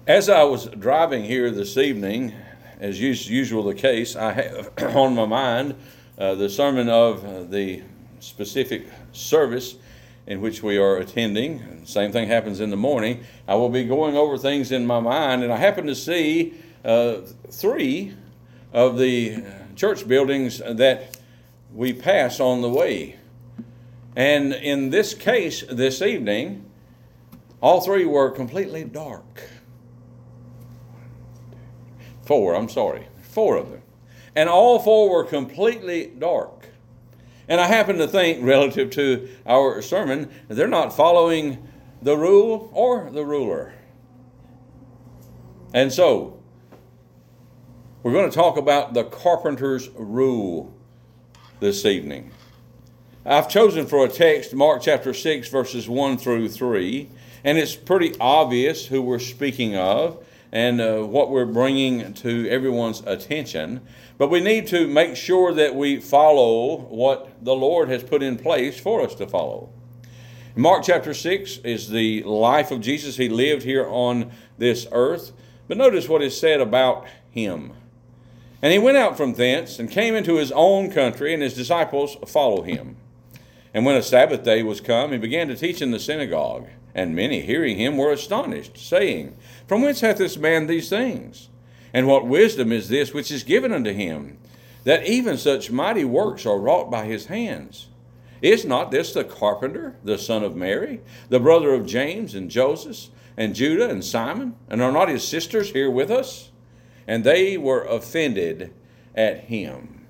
As I was driving here this evening, as usual the case, I have on my mind the sermon of the specific service in which we are attending. Same thing happens in the morning. I will be going over things in my mind, and I happen to see three of the church buildings that we pass on the way. And in this case, this evening, all three were completely dark. Four of them. And all four were completely dark. And I happen to think, relative to our sermon, they're not following the rule or the ruler. And so, we're going to talk about the carpenter's rule this evening. I've chosen for a text Mark chapter 6, verses 1 through 3. And it's pretty obvious who we're speaking of and what we're bringing to everyone's attention. But we need to make sure that we follow what the Lord has put in place for us to follow. Mark chapter 6 is the life of Jesus. He lived here on this earth. But notice what is said about him. And he went out from thence and came into his own country, and his disciples followed him. And when a Sabbath day was come, he began to teach in the synagogue. And many, hearing him, were astonished, saying, From whence hath this man these things? And what wisdom is this which is given unto him, that even such mighty works are wrought by his hands? Is not this the carpenter, the son of Mary, the brother of James and Joseph, and Judah and Simon? And are not his sisters here with us? And they were offended at him.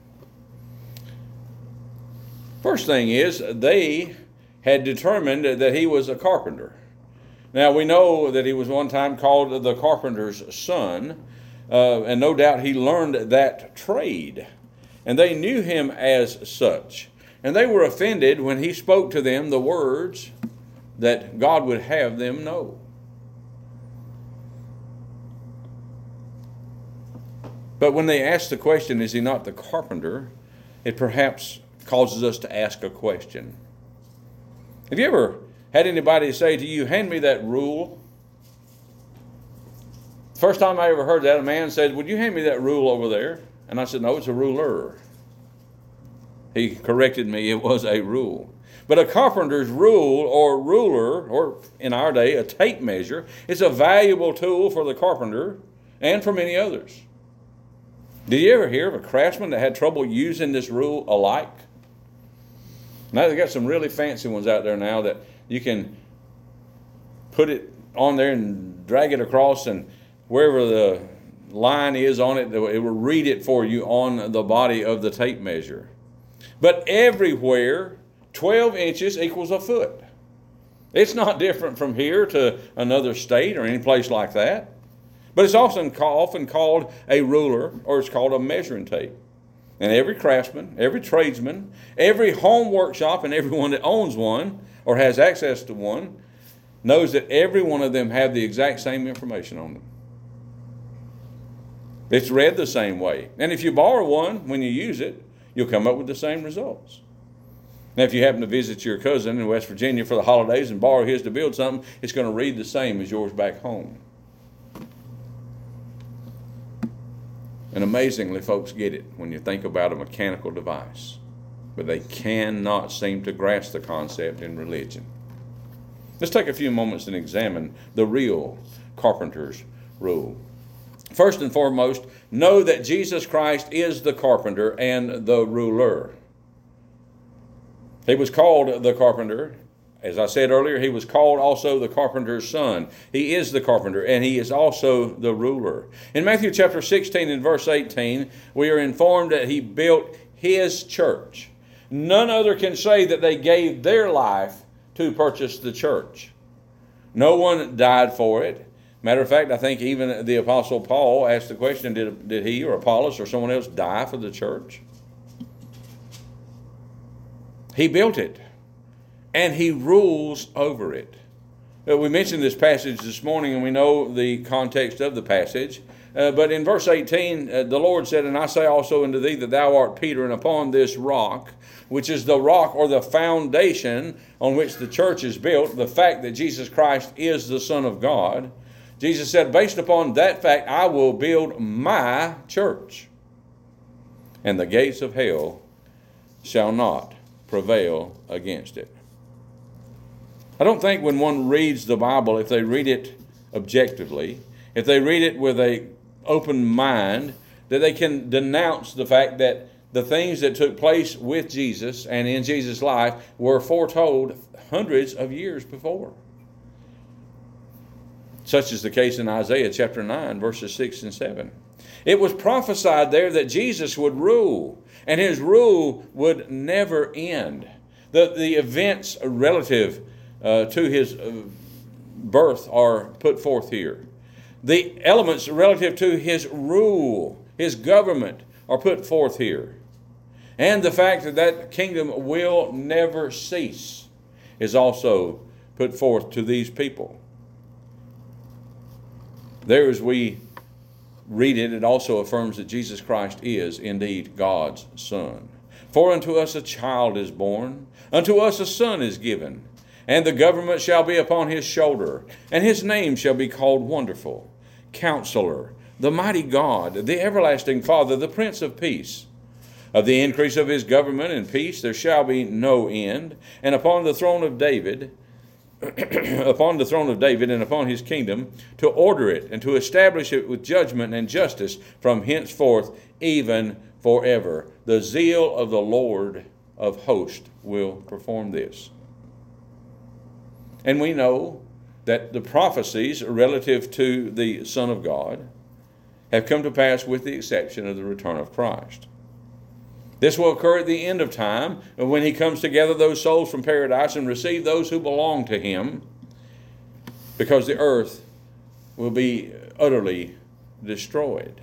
First thing is, they had determined that he was a carpenter. Now, we know that he was one time called the carpenter's son, and no doubt he learned that trade. And they knew him as such. And they were offended when he spoke to them the words that God would have them know. But when they asked the question, is he not the carpenter, it perhaps causes us to ask a question. Have you ever had anybody say to you, hand me that rule? First time I ever heard that, a man said, would you hand me that rule over there? And I said, no, it's a ruler. He corrected me, it was a rule. But a carpenter's rule or ruler, or in our day, a tape measure, is a valuable tool for the carpenter and for many others. Did you ever hear of a craftsman that had trouble using this rule alike? Now they've got some really fancy ones out there now that you can put it on there and drag it across, and wherever the line is on it, it will read it for you on the body of the tape measure. But everywhere, 12 inches equals a foot. It's not different from here to another state or any place like that. But it's often called a ruler, or it's called a measuring tape. And every craftsman, every tradesman, every home workshop, and everyone that owns one or has access to one knows that every one of them have the exact same information on them. It's read the same way. And if you borrow one, when you use it, you'll come up with the same results. Now, if you happen to visit your cousin in West Virginia for the holidays and borrow his to build something, it's going to read the same as yours back home. And amazingly, folks get it when you think about a mechanical device. But they cannot seem to grasp the concept in religion. Let's take a few moments and examine the real carpenter's rule. First and foremost, know that Jesus Christ is the carpenter and the ruler. He was called the carpenter. As I said earlier, he was called also the carpenter's son. He is the carpenter, and he is also the ruler. In Matthew chapter 16 and verse 18, we are informed that he built his church. None other can say that they gave their life to purchase the church. No one died for it. Matter of fact, I think even the Apostle Paul asked the question, did he or Apollos or someone else die for the church? He built it. And he rules over it. We mentioned this passage this morning, and we know the context of the passage. But in verse 18, the Lord said, And I say also unto thee that thou art Peter, and upon this rock, which is the rock or the foundation on which the church is built, the fact that Jesus Christ is the Son of God, Jesus said, based upon that fact, I will build my church, and the gates of hell shall not prevail against it. I don't think when one reads the Bible, if they read it objectively, if they read it with an open mind, that they can denounce the fact that the things that took place with Jesus and in Jesus' life were foretold hundreds of years before. Such is the case in Isaiah chapter 9, verses 6 and 7. It was prophesied there that Jesus would rule, and his rule would never end. The events relative to his birth are put forth here. The elements relative to his rule, his government, are put forth here. And the fact that that kingdom will never cease is also put forth to these people. There, as we read it, it also affirms that Jesus Christ is indeed God's Son. For unto us a child is born, unto us a son is given, and the government shall be upon his shoulder, and his name shall be called Wonderful, Counselor, the Mighty God, the Everlasting Father, the Prince of Peace. Of the increase of his government and peace there shall be no end, and upon the throne of David, and upon his kingdom, to order it and to establish it with judgment and justice from henceforth even forever. The zeal of the Lord of hosts will perform this. And we know that the prophecies relative to the Son of God have come to pass with the exception of the return of Christ. This will occur at the end of time when he comes to gather those souls from paradise and receive those who belong to him, because the earth will be utterly destroyed.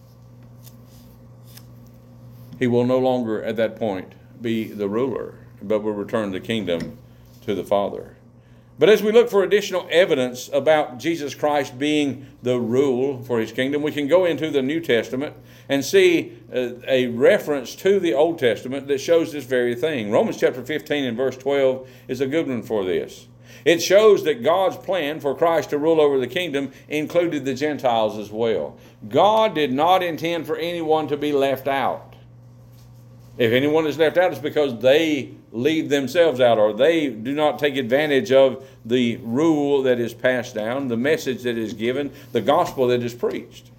He will no longer at that point be the ruler, but will return the kingdom to the Father. But as we look for additional evidence about Jesus Christ being the rule for his kingdom, we can go into the New Testament and see a reference to the Old Testament that shows this very thing. Romans chapter 15 and verse 12 is a good one for this. It shows that God's plan for Christ to rule over the kingdom included the Gentiles as well. God did not intend for anyone to be left out. If anyone is left out, it's because they leave themselves out, or they do not take advantage of the rule that is passed down, the message that is given, the gospel that is preached.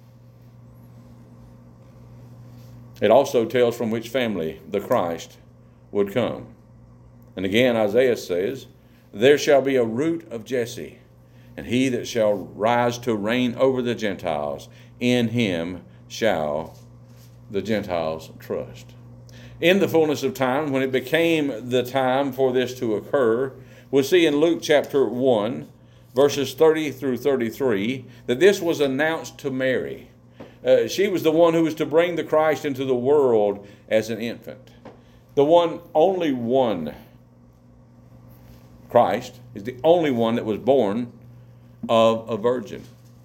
It also tells from which family the Christ would come. And again, Isaiah says, there shall be a root of Jesse, and he that shall rise to reign over the Gentiles, in him shall the Gentiles trust. In the fullness of time, when it became the time for this to occur, we'll see in Luke chapter 1, verses 30 through 33, that this was announced to Mary. She was the one who was to bring the Christ into the world as an infant. Only one, Christ, is the only one that was born of a virgin.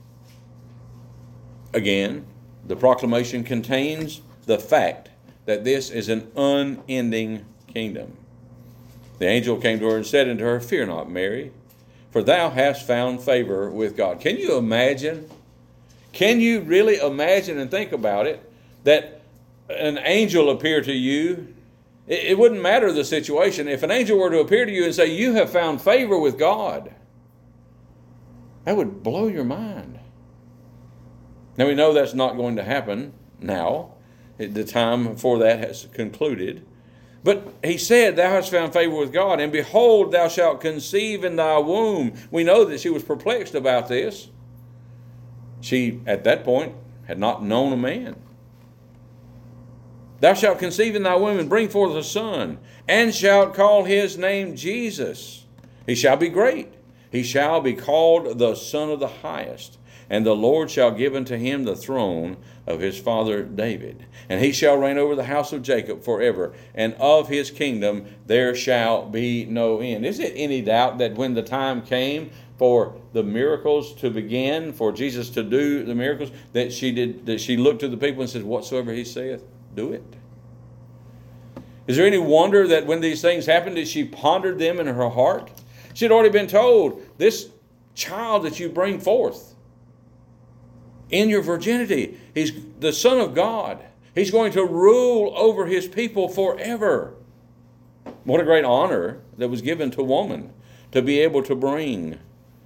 Again, the proclamation contains the fact that this is an unending kingdom. The angel came to her and said unto her, fear not, Mary, for thou hast found favor with God. Can you imagine? Can you really imagine and think about it, that an angel appear to you? It wouldn't matter the situation. If an angel were to appear to you and say, you have found favor with God, that would blow your mind. Now we know that's not going to happen now. The time for that has concluded. But he said, thou hast found favor with God, and behold, thou shalt conceive in thy womb. We know that she was perplexed about this. She, at that point, had not known a man. Thou shalt conceive in thy womb and bring forth a son, and shalt call his name Jesus. He shall be great. He shall be called the Son of the Highest. And the Lord shall give unto him the throne of his father David. And he shall reign over the house of Jacob forever. And of his kingdom there shall be no end. Is it any doubt that when the time came for the miracles to begin, for Jesus to do the miracles, that she looked to the people and said, whatsoever he saith, do it? Is there any wonder that when these things happened, that she pondered them in her heart? She had already been told, this child that you bring forth, in your virginity. He's the Son of God. He's going to rule over his people forever. What a great honor that was given to woman to be able to bring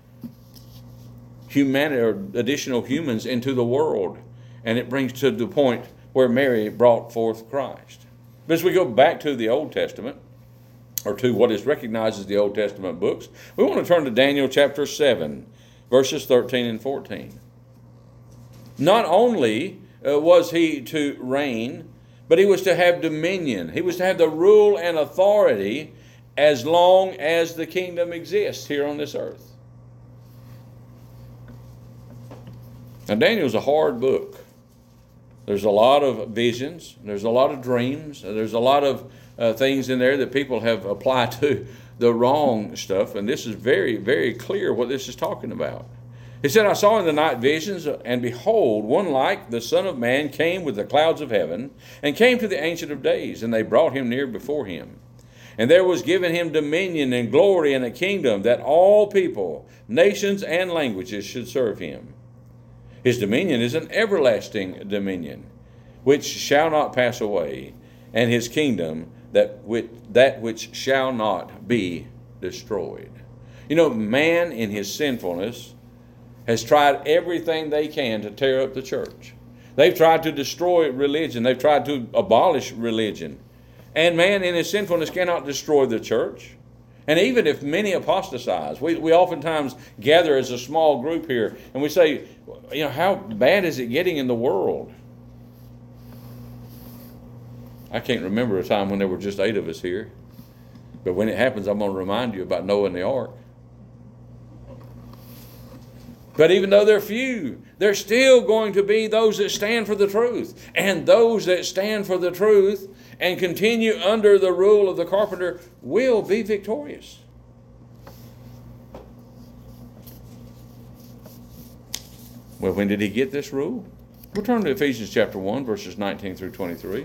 humanity or additional humans into the world. And it brings to the point where Mary brought forth Christ. But as we go back to the Old Testament, or to what is recognized as the Old Testament books, we want to turn to Daniel chapter 7, verses 13 and 14. Not only was he to reign, but he was to have dominion. He was to have the rule and authority as long as the kingdom exists here on this earth. Now, Daniel's a hard book. There's a lot of visions. There's a lot of dreams. There's a lot of things in there that people have applied to the wrong stuff. And this is very, very clear what this is talking about. He said, I saw in the night visions, and behold, one like the Son of Man came with the clouds of heaven, and came to the Ancient of Days, and they brought him near before him. And there was given him dominion and glory and a kingdom, that all people, nations, and languages should serve him. His dominion is an everlasting dominion, which shall not pass away, and his kingdom that which shall not be destroyed. You know, man in his sinfulness has tried everything they can to tear up the church. They've tried to destroy religion. They've tried to abolish religion. And man in his sinfulness cannot destroy the church. And even if many apostatize, we oftentimes gather as a small group here and we say, you know, how bad is it getting in the world? I can't remember a time when there were just 8 of us here. But when it happens, I'm going to remind you about Noah and the ark. But even though they're few, there's still going to be those that stand for the truth. And those that stand for the truth and continue under the rule of the carpenter will be victorious. Well, when did he get this rule? We'll turn to Ephesians chapter 1, verses 19 through 23.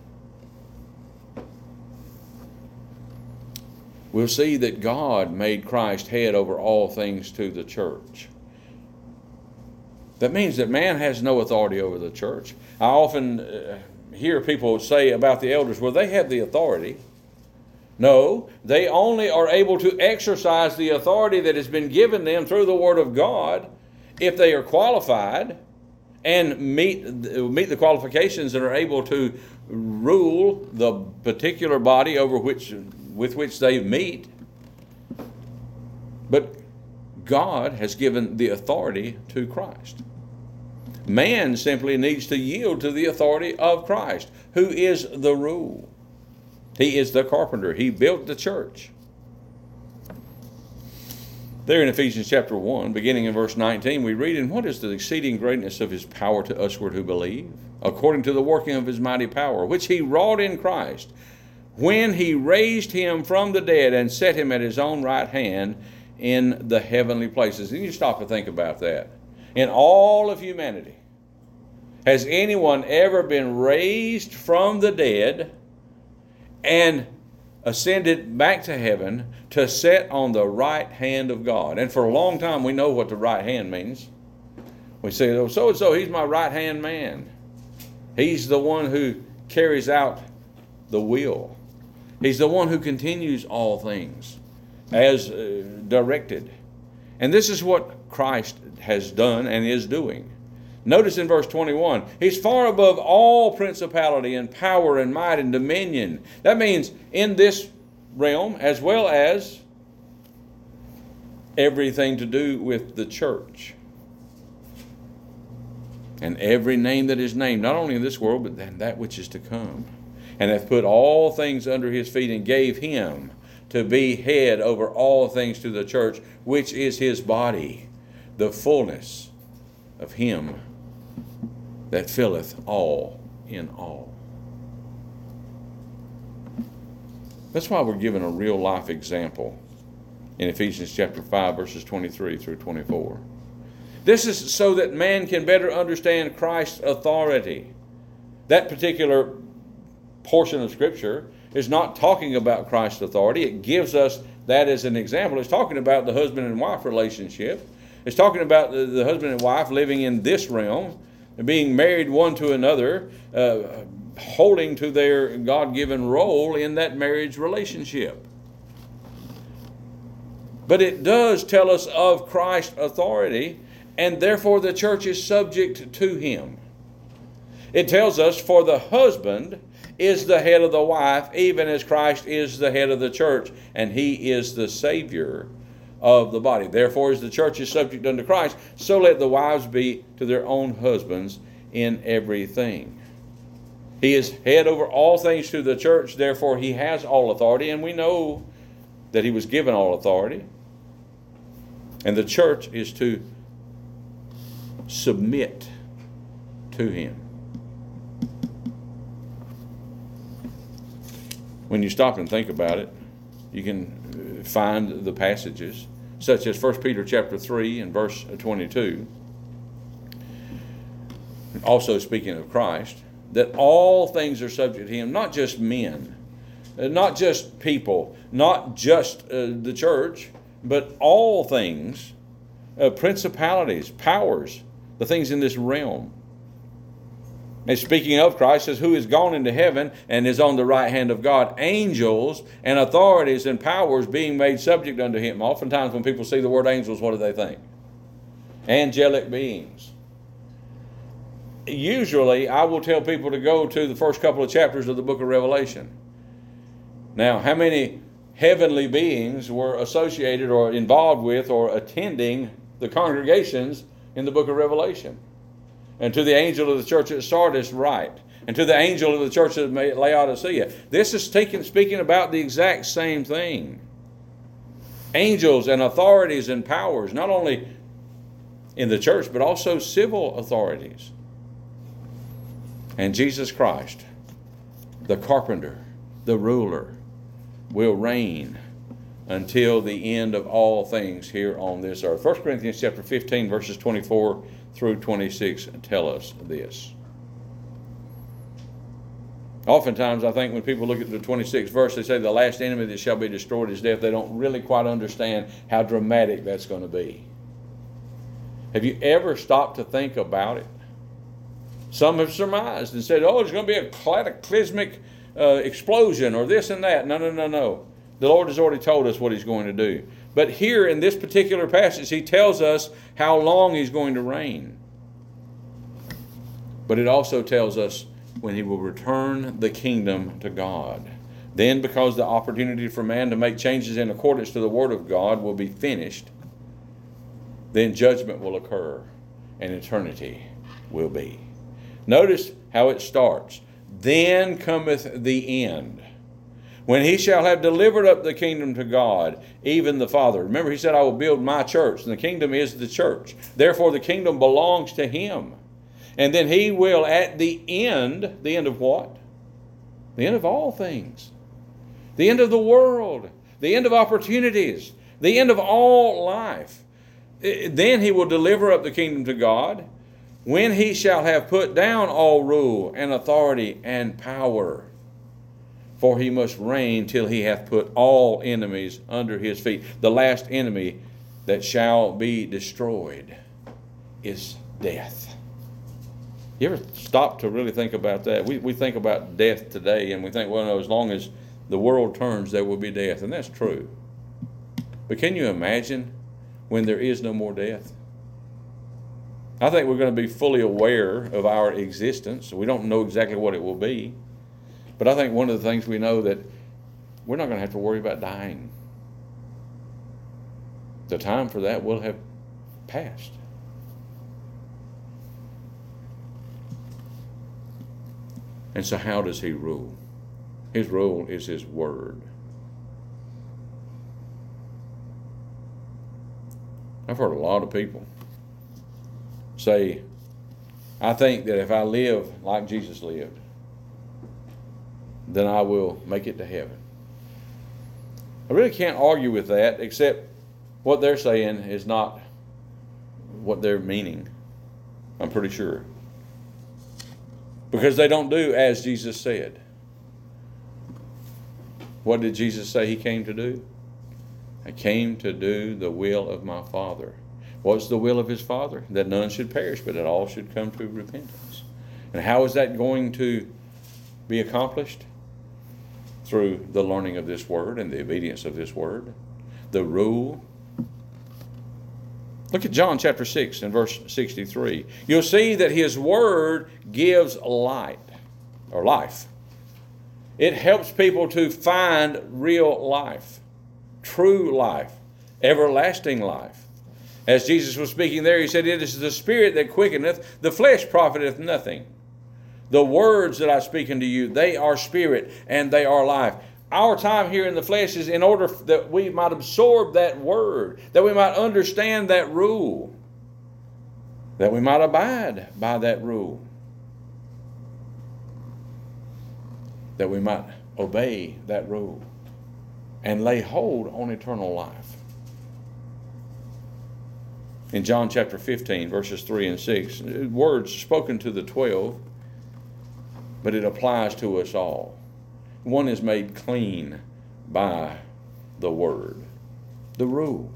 We'll see that God made Christ head over all things to the church. That means that man has no authority over the church. I often hear people say about the elders, well, they have the authority. No, they only are able to exercise the authority that has been given them through the Word of God if they are qualified and meet the qualifications and are able to rule the particular body with which they meet. But God has given the authority to Christ. Man simply needs to yield to the authority of Christ, who is the rule. He is the carpenter. He built the church. There in Ephesians chapter 1, beginning in verse 19, we read, and what is the exceeding greatness of his power to usward who believe, according to the working of his mighty power, which he wrought in Christ, when he raised him from the dead and set him at his own right hand in the heavenly places. And you stop and think about that. In all of humanity, has anyone ever been raised from the dead and ascended back to heaven to sit on the right hand of God? And for a long time, we know what the right hand means. We say, oh, so-and-so, he's my right hand man. He's the one who carries out the will. He's the one who continues all things as directed. And this is what Christ has done and is doing. Notice in verse 21, he's far above all principality and power and might and dominion. That means in this realm as well as everything to do with the church. And every name that is named, not only in this world, but that which is to come. And hath put all things under his feet and gave him to be head over all things to the church, which is his body, the fullness of him that filleth all in all. That's why we're given a real life example in Ephesians chapter 5, verses 23 through 24. This is so that man can better understand Christ's authority. That particular portion of Scripture is not talking about Christ's authority. It gives us that as an example. It's talking about the husband and wife relationship. It's talking about the husband and wife living in this realm, and being married one to another, holding to their God-given role in that marriage relationship. But it does tell us of Christ's authority, and therefore the church is subject to him. It tells us, for the husband is the head of the wife, even as Christ is the head of the church, and he is the Savior of the body. Therefore, as the church is subject unto Christ, so let the wives be to their own husbands in everything. He is head over all things to the church, therefore he has all authority, and we know that he was given all authority. And the church is to submit to him. When you stop and think about it, you can find the passages, such as 1 Peter chapter 3 and verse 22, also speaking of Christ, that all things are subject to him, not just men, not just people, not just the church, but all things, principalities, powers, the things in this realm. And speaking of Christ, says, who is gone into heaven and is on the right hand of God, angels and authorities and powers being made subject unto him. Oftentimes when people see the word angels, what do they think? Angelic beings. Usually, I will tell people to go to the first couple of chapters of the book of Revelation. Now, how many heavenly beings were associated or involved with or attending the congregations in the book of Revelation? And to the angel of the church at Sardis, write. And to the angel of the church at Laodicea. This is speaking about the exact same thing. Angels and authorities and powers, not only in the church, but also civil authorities. And Jesus Christ, the carpenter, the ruler, will reign until the end of all things here on this earth. 1 Corinthians chapter 15, verses 24 through 26 tell us this. Oftentimes, I think when people look at the 26th verse, they say the last enemy that shall be destroyed is death. They don't really quite understand how dramatic that's going to be. Have you ever stopped to think about it? Some have surmised and said, oh, there's going to be a cataclysmic explosion or this and that. No. The Lord has already told us what he's going to do. But here in this particular passage, he tells us how long he's going to reign. But it also tells us when he will return the kingdom to God. Then, because the opportunity for man to make changes in accordance to the word of God will be finished, then judgment will occur and eternity will be. Notice how it starts. Then cometh the end, when he shall have delivered up the kingdom to God, even the Father. Remember, he said, I will build my church, and the kingdom is the church. Therefore, the kingdom belongs to him. And then he will, at the end of what? The end of all things. The end of the world. The end of opportunities. The end of all life. Then he will deliver up the kingdom to God, when he shall have put down all rule and authority and power. For he must reign till he hath put all enemies under his feet. The last enemy that shall be destroyed is death. You ever stop to really think about that? We think about death today, and we think, well, no, as long as the world turns, there will be death. And that's true. But can you imagine when there is no more death? I think we're going to be fully aware of our existence. We don't know exactly what it will be. But I think one of the things we know that we're not going to have to worry about dying. The time for that will have passed. And so how does he rule? His rule is his word. I've heard a lot of people say, I think that if I live like Jesus lived, then I will make it to heaven. I really can't argue with that, except what they're saying is not what they're meaning. I'm pretty sure. Because they don't do as Jesus said. What did Jesus say he came to do? I came to do the will of my Father. What's the will of his Father? That none should perish, but that all should come to repentance. And how is that going to be accomplished? Through the learning of this Word and the obedience of this Word. The rule. Look at John chapter 6 and verse 63. You'll see that his Word gives light, or life. It helps people to find real life, true life, everlasting life. As Jesus was speaking there, he said, it is the Spirit that quickeneth, the flesh profiteth nothing. The words that I speak unto you, they are spirit and they are life. Our time here in the flesh is in order that we might absorb that word, that we might understand that rule, that we might abide by that rule, that we might obey that rule and lay hold on eternal life. In John chapter 15, verses 3 and 6, words spoken to the 12, but it applies to us all. One is made clean by the word, the rule.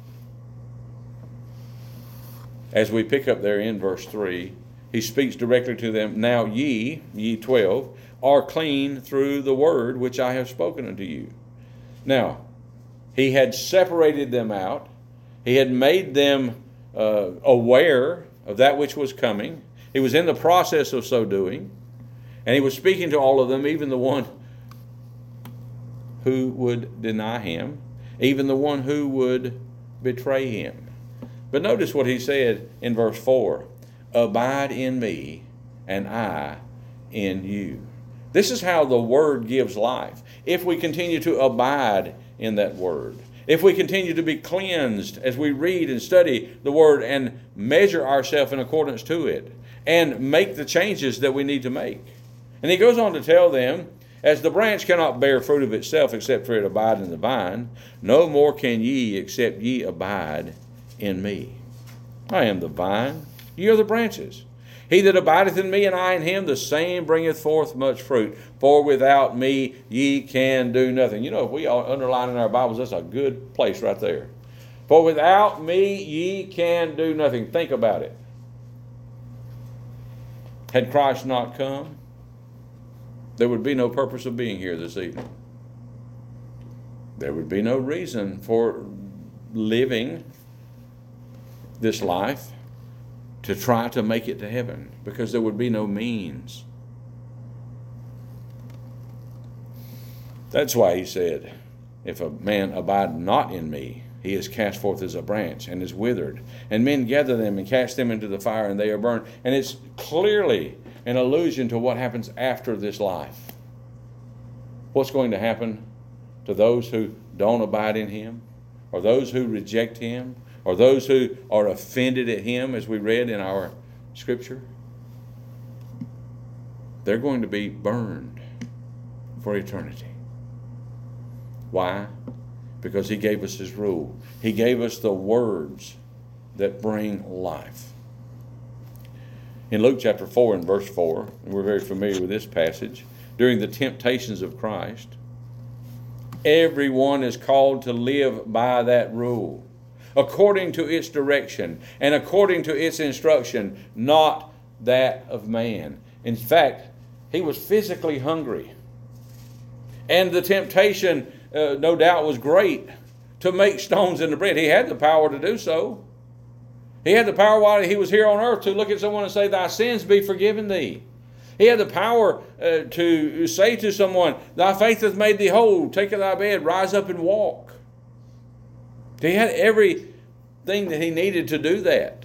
As we pick up there in verse 3, he speaks directly to them. Now ye 12, are clean through the word which I have spoken unto you. Now, he had separated them out. He had made them aware of that which was coming. He was in the process of so doing. And he was speaking to all of them, even the one who would deny him, even the one who would betray him. But notice what he said in verse 4. Abide in me, and I in you. This is how the Word gives life. If we continue to abide in that Word, if we continue to be cleansed as we read and study the Word and measure ourselves in accordance to it and make the changes that we need to make. And he goes on to tell them, as the branch cannot bear fruit of itself except for it abide in the vine, no more can ye except ye abide in me. I am the vine, ye are the branches. He that abideth in me and I in him, the same bringeth forth much fruit. For without me ye can do nothing. You know, if we underline in our Bibles, that's a good place right there. For without me ye can do nothing. Think about it. Had Christ not come, there would be no purpose of being here this evening. There would be no reason for living this life to try to make it to heaven, because there would be no means. That's why he said, if a man abide not in me, he is cast forth as a branch and is withered. And men gather them and cast them into the fire, and they are burned. And it's clearly an allusion to what happens after this life. What's going to happen to those who don't abide in him, or those who reject him, or those who are offended at him, as we read in our scripture? They're going to be burned for eternity. Why? Because he gave us his rule. He gave us the words that bring life. In Luke chapter 4 and verse 4, and we're very familiar with this passage, during the temptations of Christ, everyone is called to live by that rule, according to its direction and according to its instruction, not that of man. In fact, he was physically hungry. And the temptation, no doubt, was great to make stones into bread. He had the power to do so. He had the power while he was here on earth to look at someone and say, thy sins be forgiven thee. He had the power to say to someone, thy faith hath made thee whole. Take up thy bed, rise up and walk. He had everything that he needed to do that.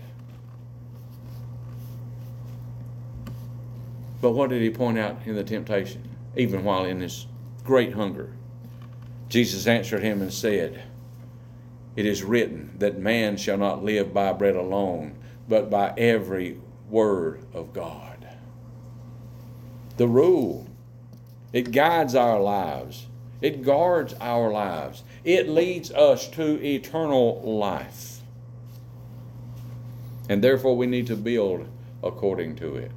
But what did he point out in the temptation, even while in this great hunger? Jesus answered him and said, it is written that man shall not live by bread alone, but by every word of God. The rule, it guides our lives. It guards our lives. It leads us to eternal life. And therefore we need to build according to it.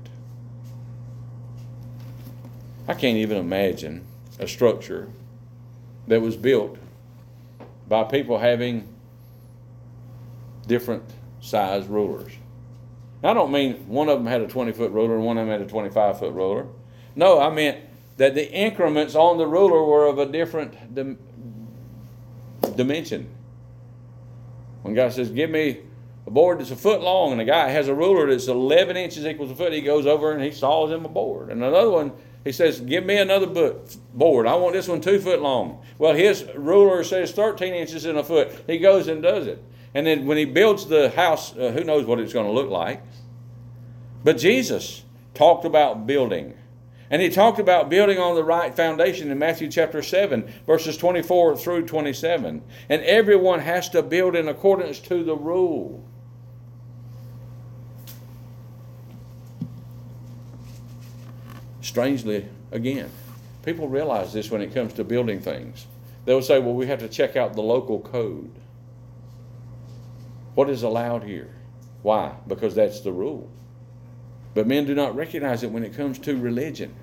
I can't even imagine a structure that was built by people having different size rulers. Now, I don't mean one of them had a 20-foot ruler and one of them had a 25-foot ruler. No, I meant that the increments on the ruler were of a different dimension. When God says, give me a board that's a foot long, and the guy has a ruler that's 11 inches equals a foot, he goes over and he saws him a board. And another one, he says, give me another board. I want this one 2 foot long. Well, his ruler says 13 inches in a foot. He goes and does it. And then when he builds the house, who knows what it's going to look like. But Jesus talked about building. And he talked about building on the right foundation in Matthew chapter 7, verses 24 through 27. And everyone has to build in accordance to the rule. Strangely, again, people realize this when it comes to building things. They'll say, well, we have to check out the local code. What is allowed here? Why? Because that's the rule. But men do not recognize it when it comes to religion.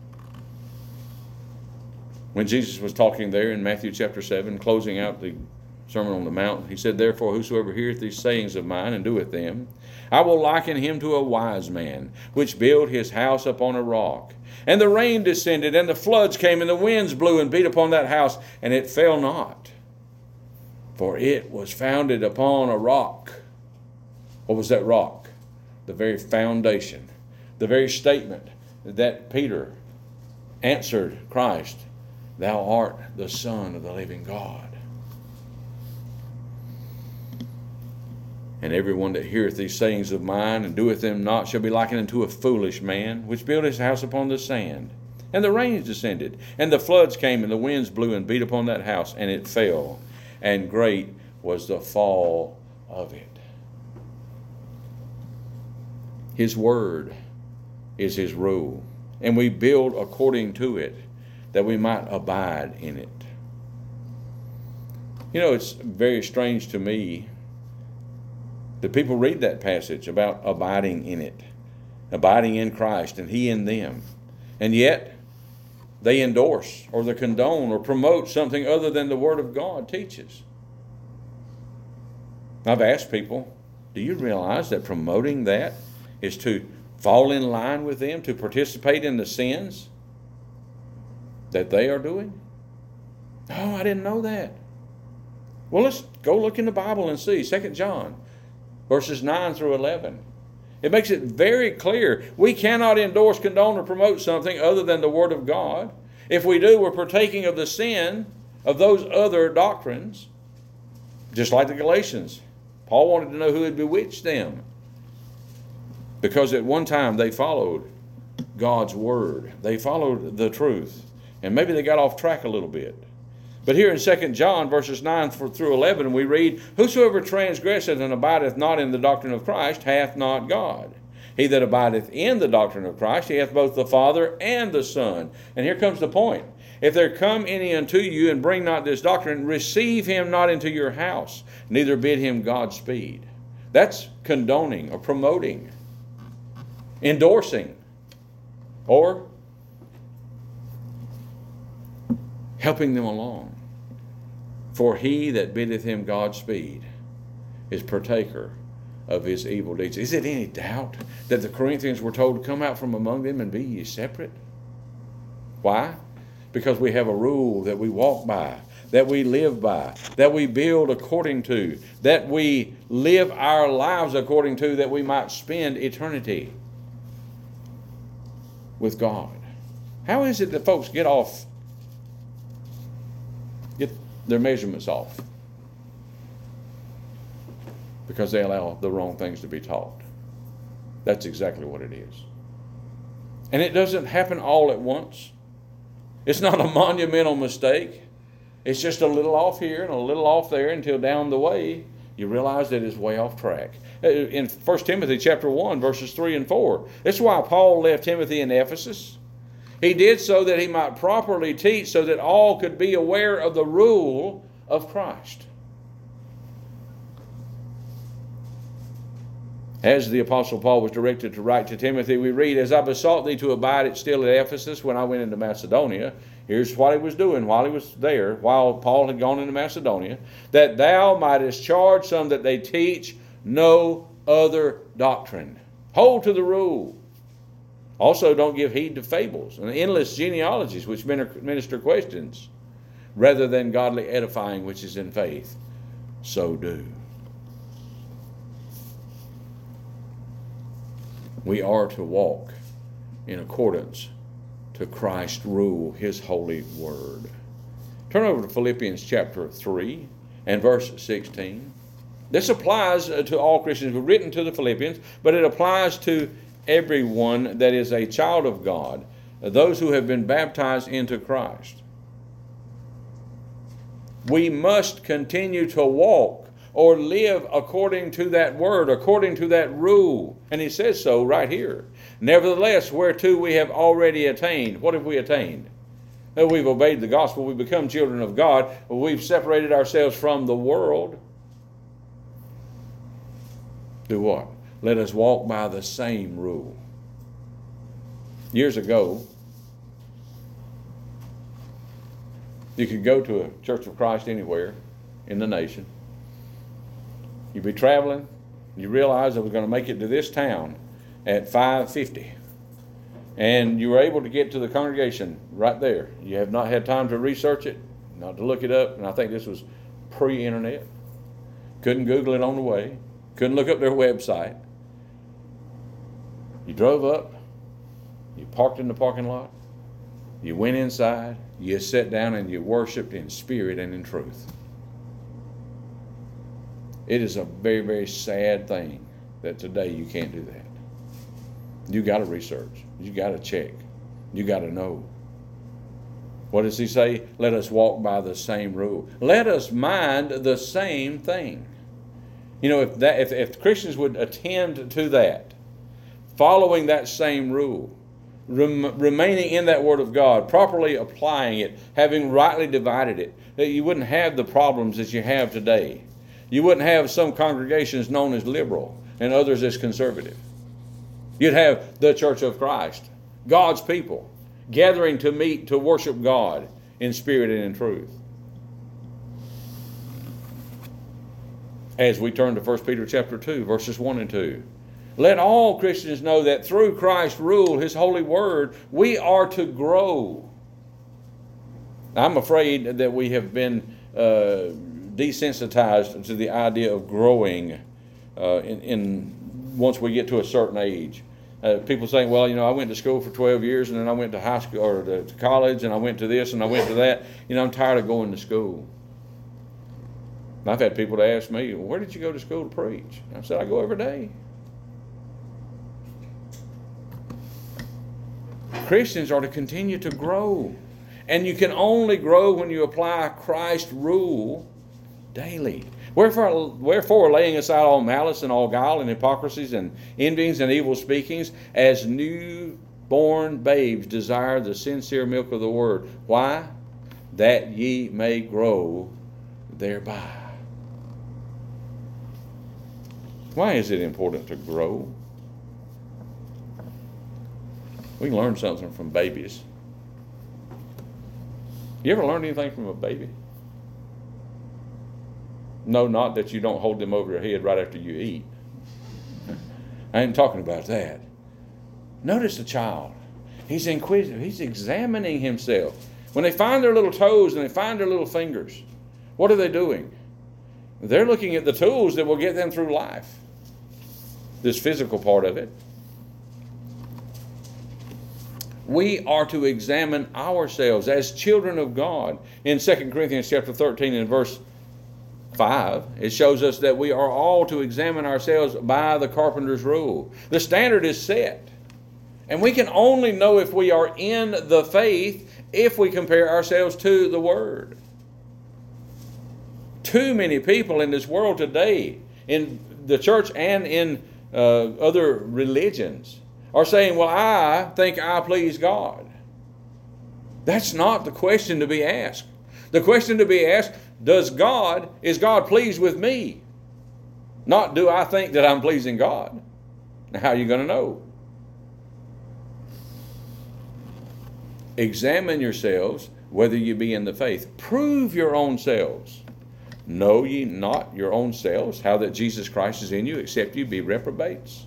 When Jesus was talking there in Matthew chapter 7, closing out the Sermon on the Mount, he said, therefore, whosoever heareth these sayings of mine and doeth them, I will liken him to a wise man, which built his house upon a rock. And the rain descended, and the floods came, and the winds blew and beat upon that house, and it fell not. For it was founded upon a rock. What was that rock? The very foundation, the very statement that Peter answered Christ, thou art the Son of the living God. And everyone that heareth these sayings of mine and doeth them not shall be likened unto a foolish man, which built his house upon the sand. And the rains descended, and the floods came, and the winds blew and beat upon that house, and it fell, and great was the fall of it. His word is his rule, and we build according to it, that we might abide in it. You know, it's very strange to me that people read that passage about abiding in it, abiding in Christ, and he in them, and yet they endorse or they condone or promote something other than the Word of God teaches. I've asked people, do you realize that promoting that is to fall in line with them, to participate in the sins that they are doing? Oh, I didn't know that. Well, let's go look in the Bible and see. 2 John, verses 9 through 11. It makes it very clear. We cannot endorse, condone, or promote something other than the Word of God. If we do, we're partaking of the sin of those other doctrines. Just like the Galatians. Paul wanted to know who had bewitched them. Because at one time they followed God's Word. They followed the truth. And maybe they got off track a little bit. But here in 2 John, verses 9 through 11, we read, whosoever transgresseth and abideth not in the doctrine of Christ hath not God. He that abideth in the doctrine of Christ, he hath both the Father and the Son. And here comes the point. If there come any unto you and bring not this doctrine, receive him not into your house, neither bid him Godspeed. That's condoning or promoting, endorsing, or helping them along. For he that biddeth him Godspeed is partaker of his evil deeds. Is it any doubt that the Corinthians were told to come out from among them and be ye separate? Why? Because we have a rule that we walk by, that we live by, that we build according to, that we live our lives according to, that we might spend eternity with God. How is it that folks get their measurements off? Because they allow the wrong things to be taught. That's exactly what it is. And it doesn't happen all at once. It's not a monumental mistake. It's just a little off here and a little off there until down the way you realize that it's way off track. In 1 Timothy chapter 1, verses 3 and 4, that's why Paul left Timothy in Ephesus. He did so that he might properly teach, so that all could be aware of the rule of Christ. As the Apostle Paul was directed to write to Timothy, we read, as I besought thee to abide still at Ephesus when I went into Macedonia. Here's what he was doing while he was there, while Paul had gone into Macedonia. That thou mightest charge some that they teach no other doctrine. Hold to the rule. Also, don't give heed to fables and endless genealogies which minister questions, rather than godly edifying which is in faith. So do. We are to walk in accordance to Christ's rule, His holy word. Turn over to Philippians chapter 3 and verse 16. This applies to all Christians. It was written to the Philippians, but it applies to everyone that is a child of God, those who have been baptized into Christ. We must continue to walk or live according to that word, according to that rule. And he says so right here. Nevertheless, whereto we have already attained. What have we attained? We've obeyed the gospel. We've become children of God. We've separated ourselves from the world. Do what? Let us walk by the same rule. Years ago, you could go to a Church of Christ anywhere in the nation. You'd be traveling. You realize I was going to make it to this town at 5:50. And you were able to get to the congregation right there. You have not had time to research it, not to look it up. And I think this was pre-internet. Couldn't Google it on the way. Couldn't look up their website. You drove up. You parked in the parking lot. You went inside. You sat down and you worshiped in spirit and in truth. It is a very, very sad thing that today you can't do that. You got to research. You got to check. You got to know. What does he say? Let us walk by the same rule. Let us mind the same thing. You know, if Christians would attend to that, following that same rule, remaining in that Word of God, properly applying it, having rightly divided it, that you wouldn't have the problems that you have today. You wouldn't have some congregations known as liberal and others as conservative. You'd have the Church of Christ, God's people, gathering to meet to worship God in spirit and in truth. As we turn to 1 Peter chapter 2, verses 1 and 2. Let all Christians know that through Christ's rule, His holy word, we are to grow. I'm afraid that we have been desensitized to the idea of growing once we get to a certain age. People saying, well, you know, I went to school for 12 years and then I went to high school or to college and I went to this and I went to that. You know, I'm tired of going to school. And I've had people to ask me, well, where did you go to school to preach? And I said, I go every day. Christians are to continue to grow. And you can only grow when you apply Christ's rule daily. Wherefore, laying aside all malice and all guile and hypocrisies and envyings and evil speakings, as newborn babes desire the sincere milk of the word. Why? That ye may grow thereby. Why is it important to grow? We can learn something from babies. You ever learned anything from a baby? No, not that you don't hold them over your head right after you eat. I ain't talking about that. Notice the child. He's inquisitive. He's examining himself. When they find their little toes and they find their little fingers, what are they doing? They're looking at the tools that will get them through life. This physical part of it. We are to examine ourselves as children of God. In 2 Corinthians chapter 13 and verse 5, it shows us that we are all to examine ourselves by the carpenter's rule. The standard is set. And we can only know if we are in the faith if we compare ourselves to the Word. Too many people in this world today, in the church and in other religions, are saying, well, I think I please God. That's not the question to be asked. The question to be asked, is God pleased with me? Not, do I think that I'm pleasing God? Now, how are you going to know? Examine yourselves whether you be in the faith. Prove your own selves. Know ye not your own selves how that Jesus Christ is in you, except you be reprobates?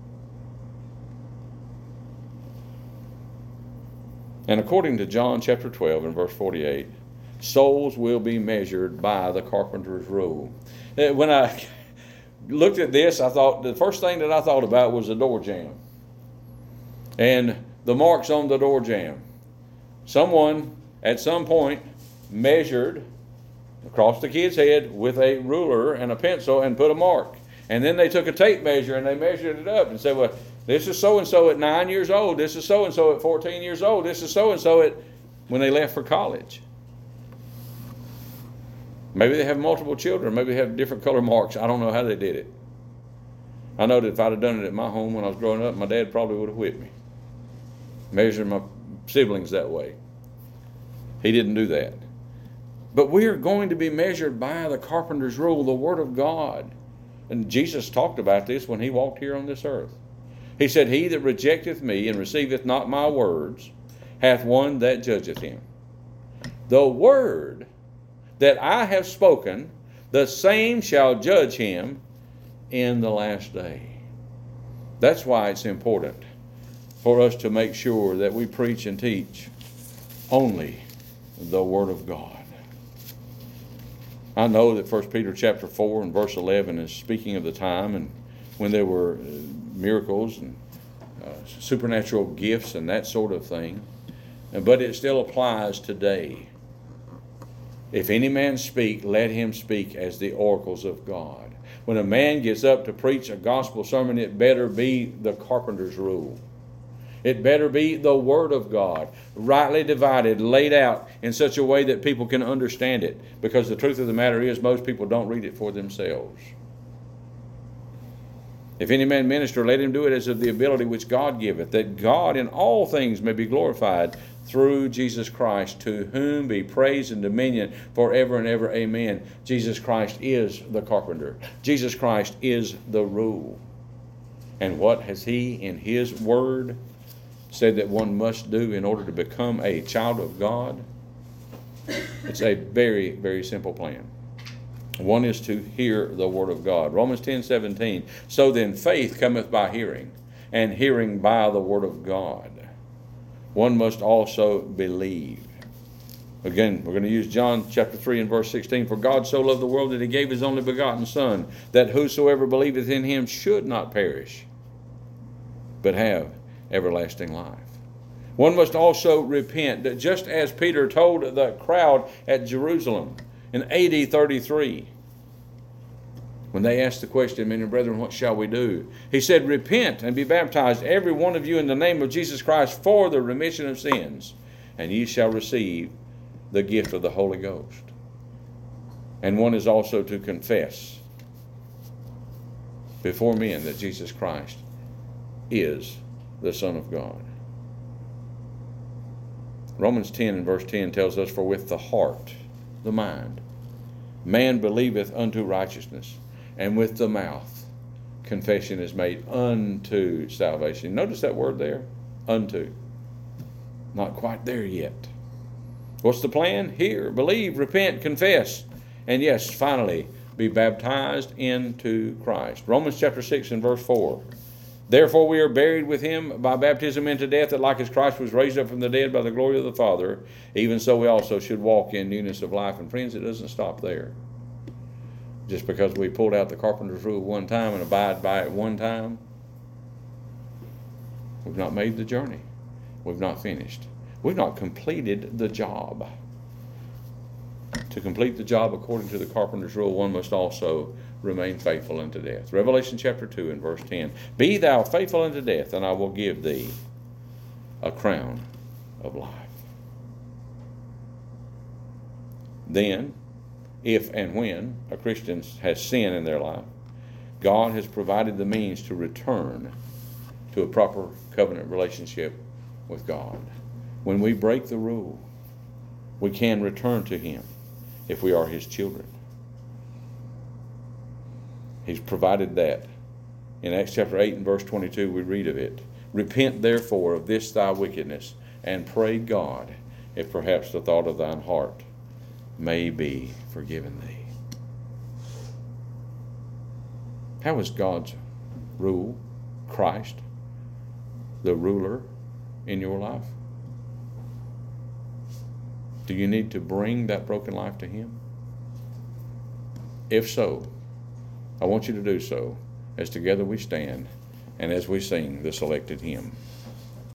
And according to John chapter 12 and verse 48, souls will be measured by the carpenter's rule. When I looked at this, I thought the first thing that I thought about was the door jamb and the marks on the door jamb. Someone at some point measured across the kid's head with a ruler and a pencil and put a mark. And then they took a tape measure and they measured it up and said, well, this is so-and-so at 9 years old. This is so-and-so at 14 years old. This is so-and-so at when they left for college. Maybe they have multiple children. Maybe they have different color marks. I don't know how they did it. I know that if I'd have done it at my home when I was growing up, my dad probably would have whipped me. Measuring my siblings that way. He didn't do that. But we are going to be measured by the carpenter's rule, the Word of God. And Jesus talked about this when he walked here on this earth. He said, he that rejecteth me and receiveth not my words hath one that judgeth him. The word that I have spoken, the same shall judge him in the last day. That's why it's important for us to make sure that we preach and teach only the Word of God. I know that 1 Peter chapter 4 and verse 11 is speaking of the time and when there were miracles and supernatural gifts and that sort of thing. But it still applies today. If any man speak, let him speak as the oracles of God. When a man gets up to preach a gospel sermon, it better be the carpenter's rule. It better be the Word of God, rightly divided, laid out in such a way that people can understand it. Because the truth of the matter is, most people don't read it for themselves. If any man minister, let him do it as of the ability which God giveth, that God in all things may be glorified through Jesus Christ, to whom be praise and dominion forever and ever. Amen. Jesus Christ is the carpenter. Jesus Christ is the rule. And what has he in his word said that one must do in order to become a child of God? It's a very, very simple plan. One is to hear the Word of God. Romans 10:17. So then faith cometh by hearing, and hearing by the Word of God. One must also believe. Again, we're going to use John chapter 3 and verse 16. For God so loved the world that he gave his only begotten Son, that whosoever believeth in him should not perish, but have everlasting life. One must also repent, that just as Peter told the crowd at Jerusalem in AD 33, when they asked the question, men and brethren, what shall we do? He said, repent and be baptized, every one of you, in the name of Jesus Christ for the remission of sins, and ye shall receive the gift of the Holy Ghost. And one is also to confess before men that Jesus Christ is the Son of God. Romans 10 and verse 10 tells us, for with the heart, the mind, man believeth unto righteousness, and with the mouth confession is made unto salvation. Notice that word there, unto. Not quite there yet. What's the plan? Hear, believe, repent, confess, and yes, finally, be baptized into Christ. Romans chapter 6 and verse 4. Therefore we are buried with him by baptism into death, that like as Christ was raised up from the dead by the glory of the Father, even so we also should walk in newness of life. And friends, it doesn't stop there. Just because we pulled out the carpenter's rule one time and abide by it one time, we've not made the journey. We've not finished. We've not completed the job. To complete the job according to the carpenter's rule, one must also remain faithful unto death. Revelation chapter 2 and verse 10. Be thou faithful unto death, and I will give thee a crown of life. Then, if and when a Christian has sin in their life, God has provided the means to return to a proper covenant relationship with God. When we break the rule, we can return to him if we are his children. He's provided that. In Acts chapter 8 and verse 22, we read of it. Repent therefore of this thy wickedness, and pray God, if perhaps the thought of thine heart may be forgiven thee. How is God's rule, Christ, the ruler in your life? Do you need to bring that broken life to Him? If so, I want you to do so as together we stand and as we sing the selected hymn.